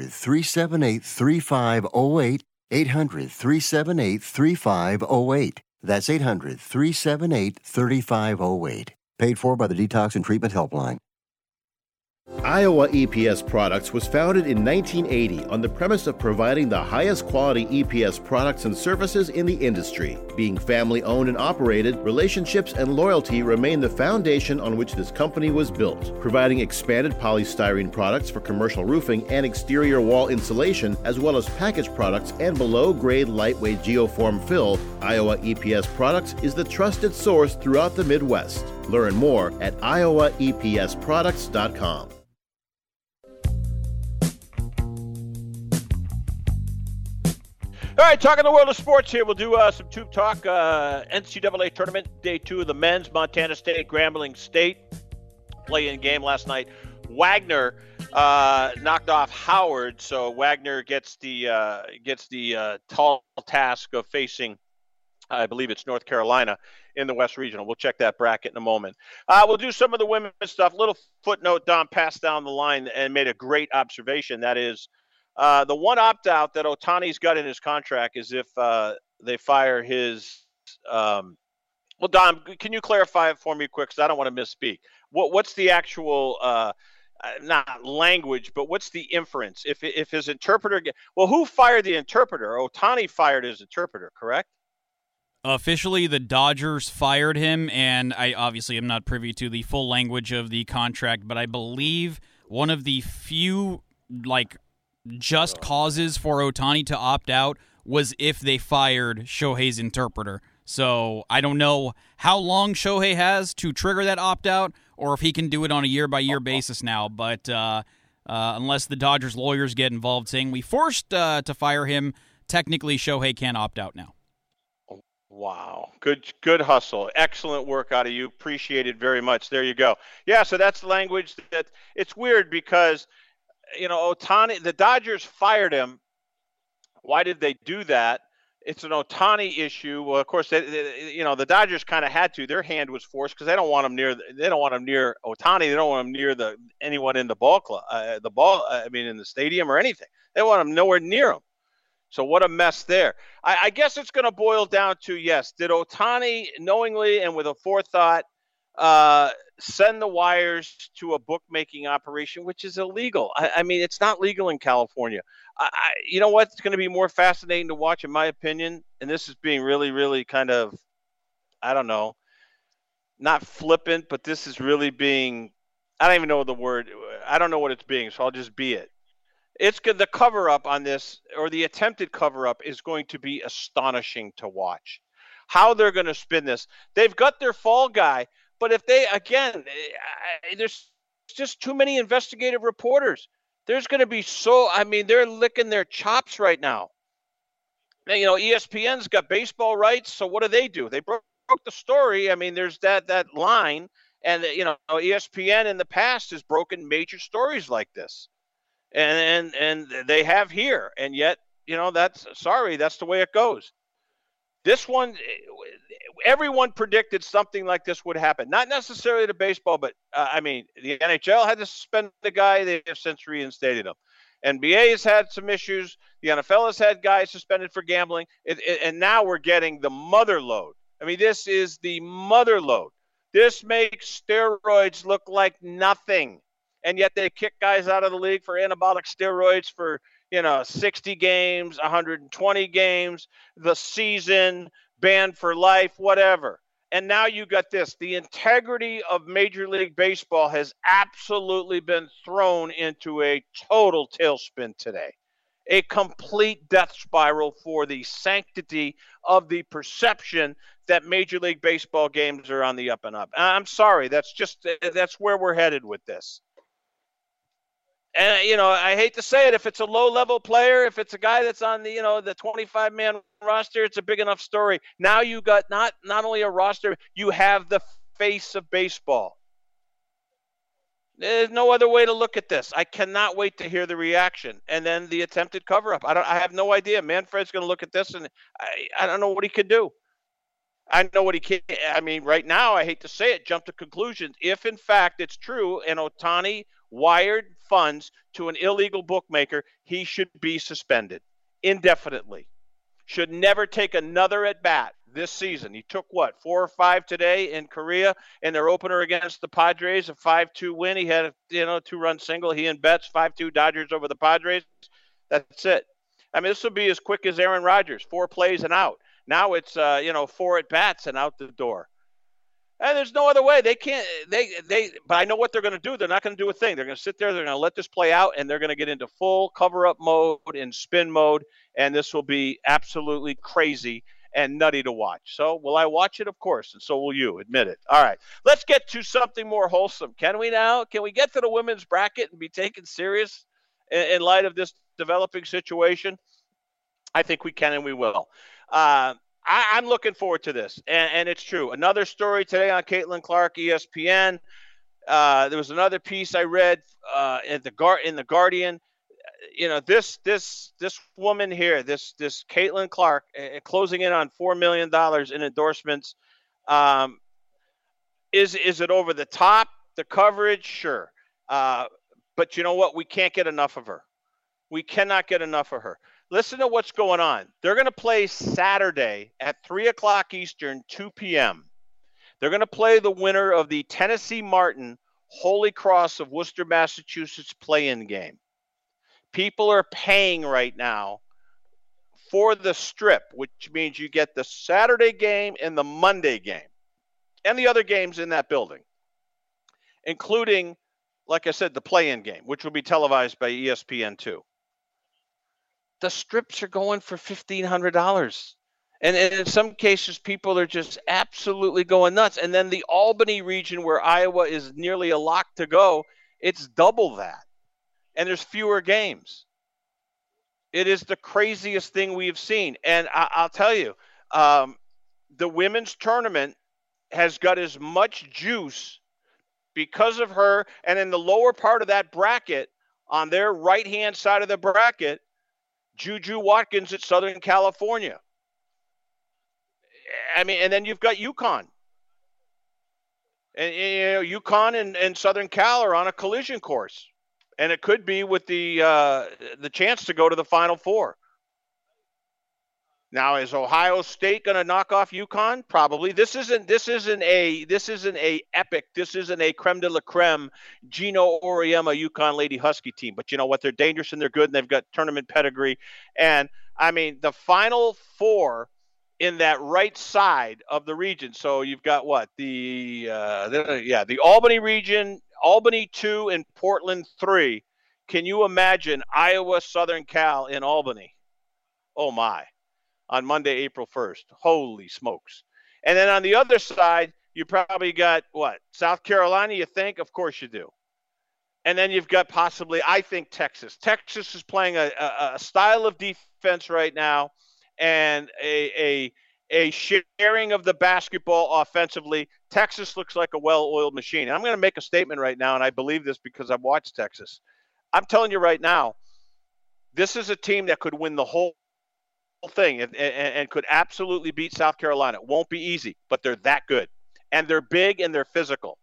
800-378-3508. 800-378-3508. That's 800-378-3508. Paid for by the Detox and Treatment Helpline.
Iowa EPS Products was founded in 1980 on the premise of providing the highest quality EPS products and services in the industry. Being family-owned and operated, relationships and loyalty remain the foundation on which this company was built, providing expanded polystyrene products for commercial roofing and exterior wall insulation, as well as packaged products and below-grade lightweight geoform fill. Iowa EPS Products is the trusted source throughout the Midwest. Learn more at iowaepsproducts.com.
All right, talking the world of sports here. We'll do some tube talk. NCAA tournament, day 2 of the men's. Montana State, Grambling State play-in game last night. Wagner knocked off Howard, so Wagner gets the tall task of facing, I believe it's North Carolina in the West Regional. We'll check that bracket in a moment. We'll do some of the women's stuff. Little footnote, Don passed down the line and made a great observation. That is, the one opt-out that Ohtani's got in his contract is if they fire his well, Don, can you clarify it for me quick, because I don't want to misspeak. What's the actual not language, but what's the inference? If his interpreter who fired the interpreter? Ohtani fired his interpreter, correct?
Officially, the Dodgers fired him, and I obviously am not privy to the full language of the contract, but I believe one of the few, just causes for Ohtani to opt out was if they fired Shohei's interpreter. So I don't know how long Shohei has to trigger that opt-out or if he can do it on a year-by-year basis now. But unless the Dodgers lawyers get involved saying we forced to fire him, technically Shohei can't opt out now.
Wow. Good hustle. Excellent work out of you. Appreciate it very much. There you go. Yeah, so that's the language that it's weird because Ohtani, the Dodgers fired him. Why did they do that? It's an Ohtani issue. Well, of course, the Dodgers kind of had to. Their hand was forced because they don't want him near. They don't want him near Ohtani. They don't want him near anyone in the ball club, in the stadium or anything. They want him nowhere near him. So what a mess there. I guess it's going to boil down to, yes, did Ohtani knowingly and with a forethought send the wires to a bookmaking operation, which is illegal? I mean, it's not legal in California. You know what's going to be more fascinating to watch, in my opinion, and this is being really, really kind of, I don't know, not flippant, but this is really being, I don't even know the word. I don't know what it's being, so I'll just be it. It's good. The cover-up on this, or the attempted cover-up, is going to be astonishing to watch. How they're going to spin this. They've got their fall guy, but if they, again, there's just too many investigative reporters. There's going to be they're licking their chops right now. ESPN's got baseball rights, so what do? They broke the story. I mean, there's that line, and, ESPN in the past has broken major stories like this. And they have here, and yet, that's the way it goes. This one, everyone predicted something like this would happen. Not necessarily to baseball, but the NHL had to suspend the guy. They have since reinstated him. NBA has had some issues. The NFL has had guys suspended for gambling, and now we're getting the mother load. I mean, this is the mother load. This makes steroids look like nothing. And yet they kick guys out of the league for anabolic steroids for, 60 games, 120 games, the season, banned for life, whatever. And now you got this. The integrity of Major League Baseball has absolutely been thrown into a total tailspin today. A complete death spiral for the sanctity of the perception that Major League Baseball games are on the up and up. I'm sorry. That's where we're headed with this. And, I hate to say it, if it's a low-level player, if it's a guy that's on the, the 25-man roster, it's a big enough story. Now you got not only a roster, you have the face of baseball. There's no other way to look at this. I cannot wait to hear the reaction. And then the attempted cover-up. I have no idea. Manfred's going to look at this, and I don't know what he could do. I know what he can. I mean, right now, I hate to say it, jump to conclusions. If, in fact, it's true and Ohtani wired funds to an illegal bookmaker, he should be suspended indefinitely. Should never take another at bat. this season. He took, 4 or 5 today in Korea in their opener against the Padres, a 5-2 win. He had a 2-run single. He and Betts, 5-2 Dodgers over the Padres. That's it. I mean, this will be as quick as Aaron Rodgers, 4 plays and out. Now it's 4 at-bats and out the door. And there's no other way. They can't. But I know what they're going to do. They're not going to do a thing. They're going to sit there. They're going to let this play out, and they're going to get into full cover-up mode and spin mode. And this will be absolutely crazy and nutty to watch. So will I watch it? Of course. And so will you. Admit it. All right. Let's get to something more wholesome. Can we now? Can we get to the women's bracket and be taken serious in light of this developing situation? I think we can and we will. I'm looking forward to this, and it's true. Another story today on Caitlin Clark, ESPN. There was another piece I read in the Guardian. This woman here, this Caitlin Clark, closing in on $4 million in endorsements. Is it over the top? The coverage, sure, but you know what? We can't get enough of her. We cannot get enough of her. Listen to what's going on. They're going to play Saturday at 3 o'clock Eastern, 2 p.m. They're going to play the winner of the Tennessee Martin Holy Cross of Worcester, Massachusetts play-in game. People are paying right now for the strip, which means you get the Saturday game and the Monday game and the other games in that building, including, like I said, the play-in game, which will be televised by ESPN2. The strips are going for $1,500. And in some cases, people are just absolutely going nuts. And then the Albany region, where Iowa is nearly a lock to go, it's double that. And there's fewer games. It is the craziest thing we've seen. And I'll tell you, the women's tournament has got as much juice because of her. And in the lower part of that bracket, on their right-hand side of the bracket, Juju Watkins at Southern California. I mean, and then you've got UConn. And UConn and Southern Cal are on a collision course. And it could be with the chance to go to the Final Four. Now, is Ohio State going to knock off UConn? Probably. This isn't a epic. This isn't a creme de la creme Gino Auriemma UConn Lady Husky team. But you know what? They're dangerous and they're good, and they've got tournament pedigree. And I mean, the Final Four in that right side of the region. So you've got what? The Albany region, Albany 2 and Portland 3. Can you imagine Iowa, Southern Cal in Albany? Oh my. On Monday, April 1st. Holy smokes. And then on the other side, you probably got what? South Carolina, you think? Of course you do. And then you've got possibly, I think, Texas. Texas is playing a style of defense right now and a sharing of the basketball offensively. Texas looks like a well-oiled machine. And I'm going to make a statement right now, and I believe this because I've watched Texas. I'm telling you right now, this is a team that could win the whole thing and could absolutely beat South Carolina. It won't be easy, but they're that good. And they're big and they're physical.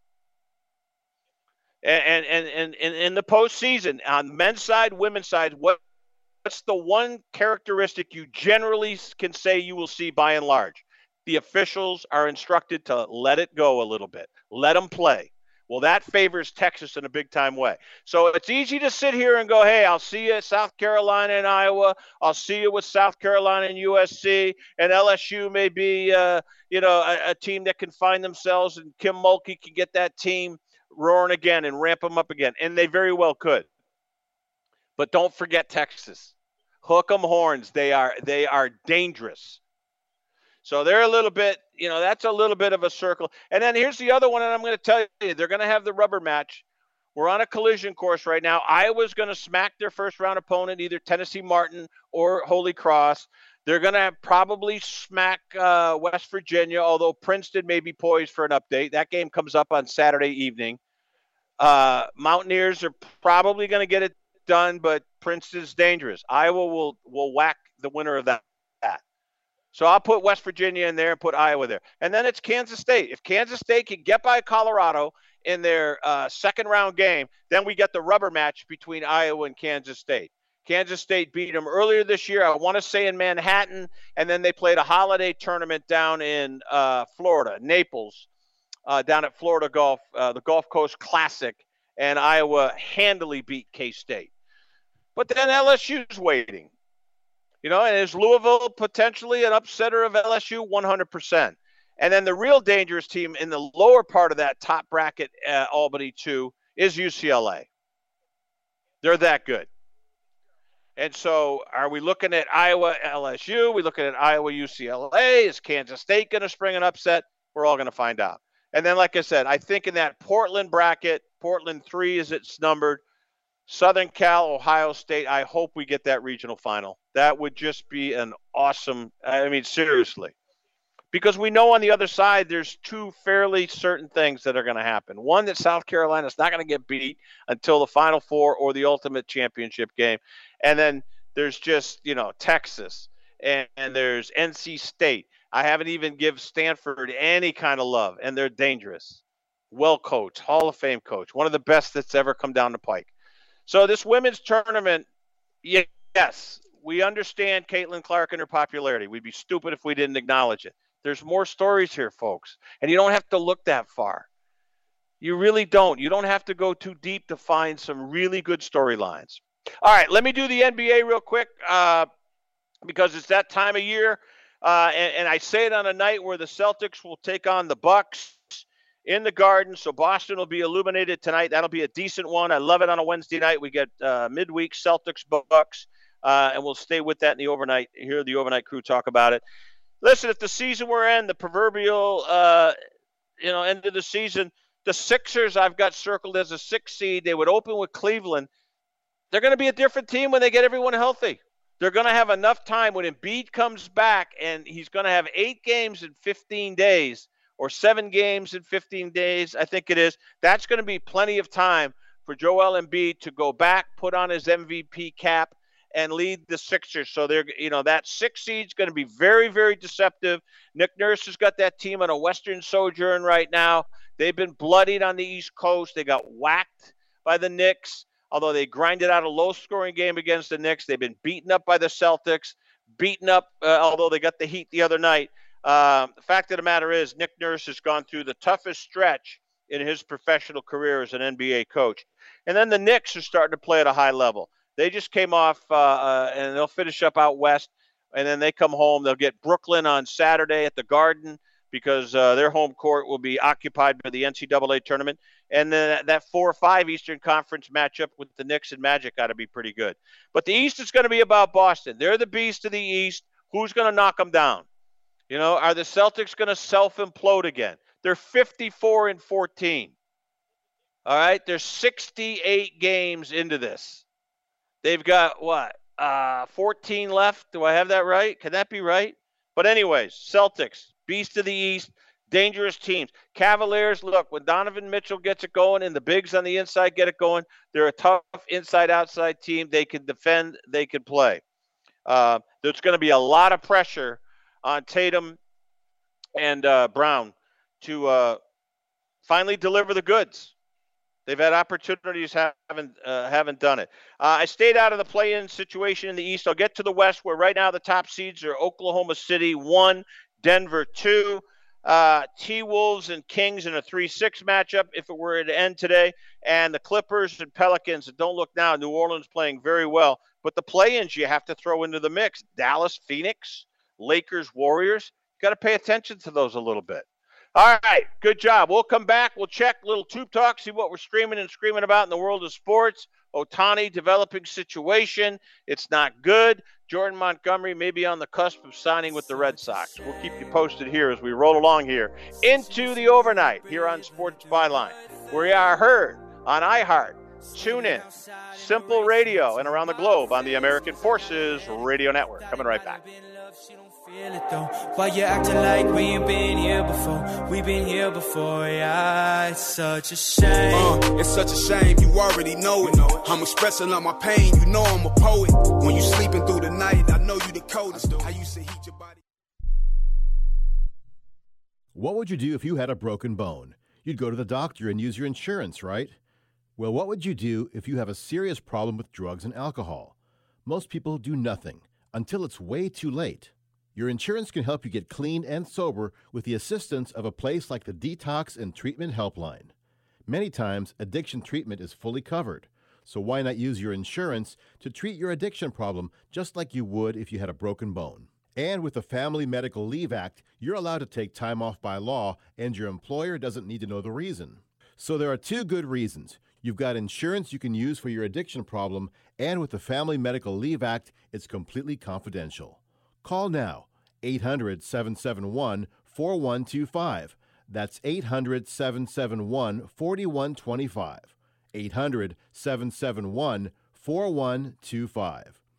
And in the postseason, on men's side, women's side, what's the one characteristic you generally can say you will see by and large? The officials are instructed to let it go a little bit. Let them play. Well, that favors Texas in a big-time way. So it's easy to sit here and go, hey, I'll see you at South Carolina and Iowa. I'll see you with South Carolina and USC. And LSU may be, a team that can find themselves. And Kim Mulkey can get that team roaring again and ramp them up again. And they very well could. But don't forget Texas. Hook 'em horns. They are dangerous. So they're a little bit, that's a little bit of a circle. And then here's the other one, and I'm going to tell you, they're going to have the rubber match. We're on a collision course right now. Iowa's going to smack their first-round opponent, either Tennessee Martin or Holy Cross. They're going to probably smack West Virginia, although Princeton may be poised for an update. That game comes up on Saturday evening. Mountaineers are probably going to get it done, but Princeton's dangerous. Iowa will whack the winner of that. So I'll put West Virginia in there and put Iowa there. And then it's Kansas State. If Kansas State can get by Colorado in their second-round game, then we get the rubber match between Iowa and Kansas State. Kansas State beat them earlier this year, I want to say in Manhattan, and then they played a holiday tournament down in Florida, Naples, down at Florida Golf, the Gulf Coast Classic, and Iowa handily beat K-State. But then LSU's waiting. And is Louisville potentially an upsetter of LSU? 100%. And then the real dangerous team in the lower part of that top bracket, Albany 2, is UCLA. They're that good. And so are we looking at Iowa, LSU? We looking at Iowa, UCLA? Is Kansas State going to spring an upset? We're all going to find out. And then, like I said, I think in that Portland bracket, Portland 3 as it's numbered, Southern Cal, Ohio State, I hope we get that regional final. That would just be an awesome, seriously. Because we know on the other side there's two fairly certain things that are going to happen. One, that South Carolina's not going to get beat until the Final Four or the ultimate championship game. And then there's just, Texas and there's NC State. I haven't even give Stanford any kind of love, and they're dangerous. Well coached, Hall of Fame coach, one of the best that's ever come down the pike. So this women's tournament, yes, we understand Caitlin Clark and her popularity. We'd be stupid if we didn't acknowledge it. There's more stories here, folks, and you don't have to look that far. You really don't. You don't have to go too deep to find some really good storylines. All right, let me do the NBA real quick because it's that time of year, and I say it on a night where the Celtics will take on the Bucks in the Garden, so Boston will be illuminated tonight. That'll be a decent one. I love it on a Wednesday night. We get midweek Celtics Bucks, and we'll stay with that in the overnight. Hear the overnight crew talk about it. Listen, if the season were in, the proverbial, end of the season, the Sixers I've got circled as a 6 seed. They would open with Cleveland. They're going to be a different team when they get everyone healthy. They're going to have enough time when Embiid comes back, and he's going to have 8 games in 15 days or 7 games in 15 days, I think it is. That's going to be plenty of time for Joel Embiid to go back, put on his MVP cap, and lead the Sixers. So they're, that 6 seed's going to be very, very deceptive. Nick Nurse has got that team on a Western sojourn right now. They've been bloodied on the East Coast. They got whacked by the Knicks, although they grinded out a low-scoring game against the Knicks. They've been beaten up by the Celtics, beaten up, although they got the Heat the other night. The fact of the matter is Nick Nurse has gone through the toughest stretch in his professional career as an NBA coach. And then the Knicks are starting to play at a high level. They just came off, and they'll finish up out west, and then they come home. They'll get Brooklyn on Saturday at the Garden because their home court will be occupied by the NCAA tournament. And then that 4 or 5 Eastern Conference matchup with the Knicks and Magic got to be pretty good. But the East is going to be about Boston. They're the beast of the East. Who's going to knock them down? Are the Celtics going to self-implode again? They're 54-14. All right? They're 68 games into this. They've got, 14 left? Do I have that right? Can that be right? But anyways, Celtics, beast of the East, dangerous teams. Cavaliers, look, when Donovan Mitchell gets it going and the bigs on the inside get it going, they're a tough inside-outside team. They can defend. They can play. There's going to be a lot of pressure on Tatum and Brown to finally deliver the goods. They've had opportunities, haven't done it. I stayed out of the play-in situation in the East. I'll get to the West, where right now the top seeds are Oklahoma City 1, Denver 2, T-Wolves and Kings in a 3-6 matchup if it were to end today, and the Clippers and Pelicans. Don't look now. New Orleans playing very well. But the play-ins you have to throw into the mix. Dallas, Phoenix, Lakers, Warriors. Got to pay attention to those a little bit. All right, good job. We'll come back. We'll check little tube talk, see what we're streaming and screaming about in the world of sports. Ohtani developing situation. It's not good. Jordan Montgomery may be on the cusp of signing with the Red Sox. We'll keep you posted here as we roll along here into the overnight here on Sports Byline. We are heard on iHeart, TuneIn, Simple Radio, and around the globe on the American Forces Radio Network. Coming right back.
Why you acting like we ain't been here before? We've been here before, yeah. It's such a shame.
It's such a shame, you already know it. I'm expressing all my pain, you know I'm a poet. When you sleeping through the night, I know you the coldest. I used to heat your body.
What would you do if you had a broken bone? You'd go to the doctor and use your insurance, right? Well, what would you do if you have a serious problem with drugs and alcohol? most people do nothing until it's way too late. Your insurance can help you get clean and sober with the assistance of a place like the Detox and Treatment Helpline. Many times, addiction treatment is fully covered, so why not use your insurance to treat your addiction problem just like you would if you had a broken bone? And with the Family Medical Leave Act, you're allowed to take time off by law, and your employer doesn't need to know the reason. So there are two good reasons. You've got insurance you can use for your addiction problem, and with the Family Medical Leave Act, it's completely confidential. Call now, 800-771-4125. That's 800-771-4125. 800-771-4125.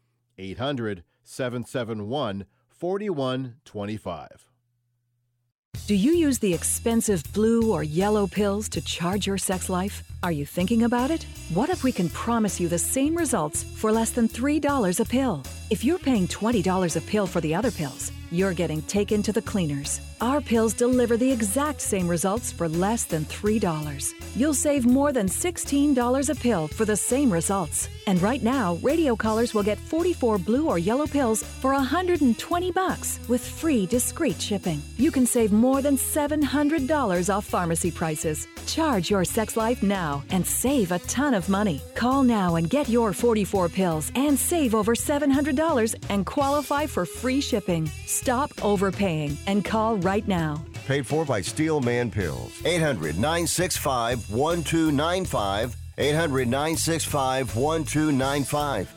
800-771-4125.
Do you use the expensive blue or yellow pills to charge your sex life? Are you thinking about it? What if we can promise you the same results for less than $3 a pill? If you're paying $20 a pill for the other pills, you're getting taken to the cleaners. Our pills deliver the exact same results for less than $3. You'll save more than $16 a pill for the same results. And right now, radio callers will get 44 blue or yellow pills for $120 with free discreet shipping. You can save more than $700 off pharmacy prices. Charge your sex life now and save a ton of money. Call now and get your 44 pills and save over $700 and qualify for free shipping. Stop overpaying and call right now.
Paid for by Steelman Pills. 800-965-1295. 800-965-1295.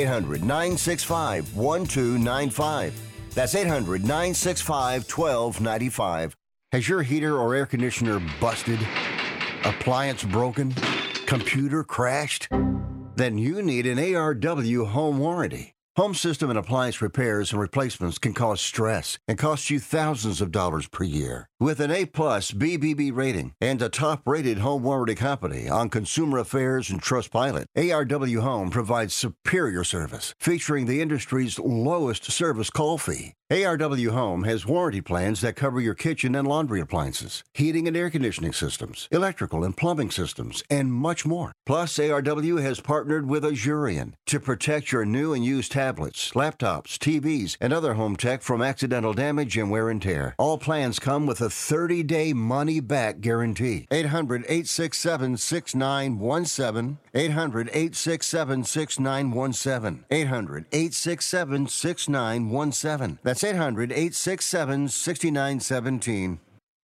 800-965-1295. That's 800-965-1295. Has your heater or air conditioner busted? Appliance broken? Computer crashed? Then you need an ARW home warranty. Home system and appliance repairs and replacements can cause stress and cost you thousands of dollars per year. With an A-plus BBB rating and a top-rated home warranty company on Consumer Affairs and Trustpilot, ARW Home provides superior service, featuring the industry's lowest service call fee. ARW Home has warranty plans that cover your kitchen and laundry appliances, heating and air conditioning systems, electrical and plumbing systems, and much more. Plus, ARW has partnered with Azurion to protect your new and used tablets, laptops, TVs, and other home tech from accidental damage and wear and tear. All plans come with a 30-day money-back guarantee. 800-867-6917. 800-867-6917. 800-867-6917. That's 800-867-6917.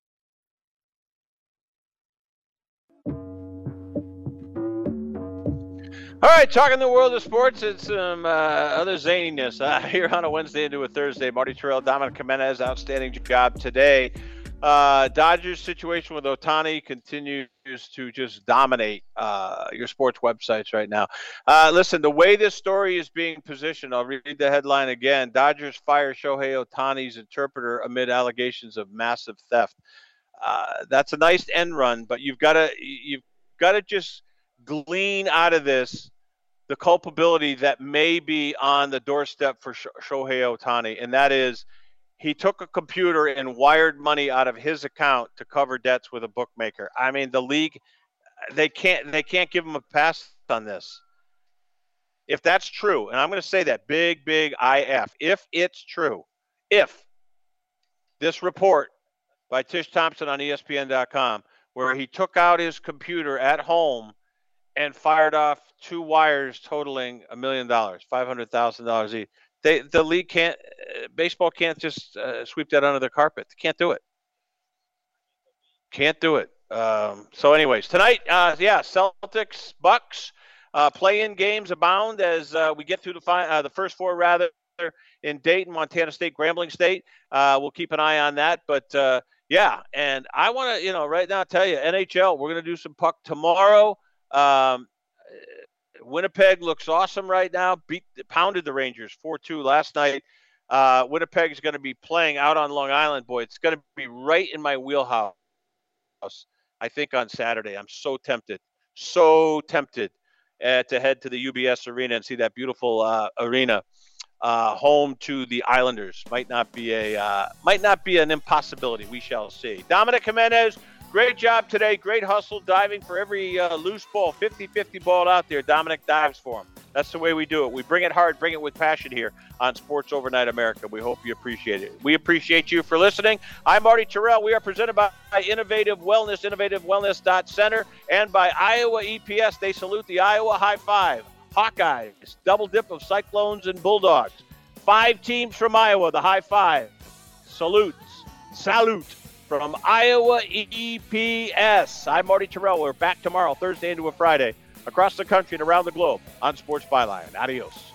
All right, talking the world of sports, it's some other zaniness here on a Wednesday into a Thursday. Marty Terrell, Dominic Jimenez, outstanding job today. Dodgers situation with Ohtani continues to just dominate your sports websites right now. Listen, the way this story is being positioned, I'll read the headline again. Dodgers fire Shohei Ohtani's interpreter amid allegations of massive theft. That's a nice end run, but you've got to just glean out of this the culpability that may be on the doorstep for Shohei Ohtani, and that is he took a computer and wired money out of his account to cover debts with a bookmaker. I mean, the league, they can't give him a pass on this. If that's true, and I'm going to say that big IF, if it's true, if this report by Tish Thompson on ESPN.com, where he took out his computer at home and fired off two wires totaling $1 million, $500,000 each. The league can't, baseball can't just sweep that under the carpet. They can't do it. Can't do it. So anyways, tonight, Celtics, Bucks, play-in games abound as we get through the first four, rather, in Dayton, Montana State, Grambling State. We'll keep an eye on that. But, and I want to, right now tell you, NHL, we're going to do some puck tomorrow. Winnipeg looks awesome right now. Pounded the Rangers 4-2 last night. Winnipeg is going to be playing out on Long Island. Boy, it's going to be right in my wheelhouse, I think, on Saturday. I'm so tempted to head to the UBS Arena and see that beautiful arena home to the Islanders. Might not be an impossibility. We shall see. Dominic Jimenez, great job today. Great hustle, diving for every loose ball, 50-50 ball out there. Dominic dives for him. That's the way we do it. We bring it hard, bring it with passion here on Sports Overnight America. We hope you appreciate it. We appreciate you for listening. I'm Marty Terrell. We are presented by Innovative Wellness, innovativewellness.center, and by Iowa EPS. They salute the Iowa High Five. Hawkeyes, double dip of Cyclones and Bulldogs. 5 teams from Iowa, the High Five. Salute from Iowa EPS. I'm Marty Terrell. We're back tomorrow, Thursday into a Friday, across the country and around the globe on Sports Byline. Adios.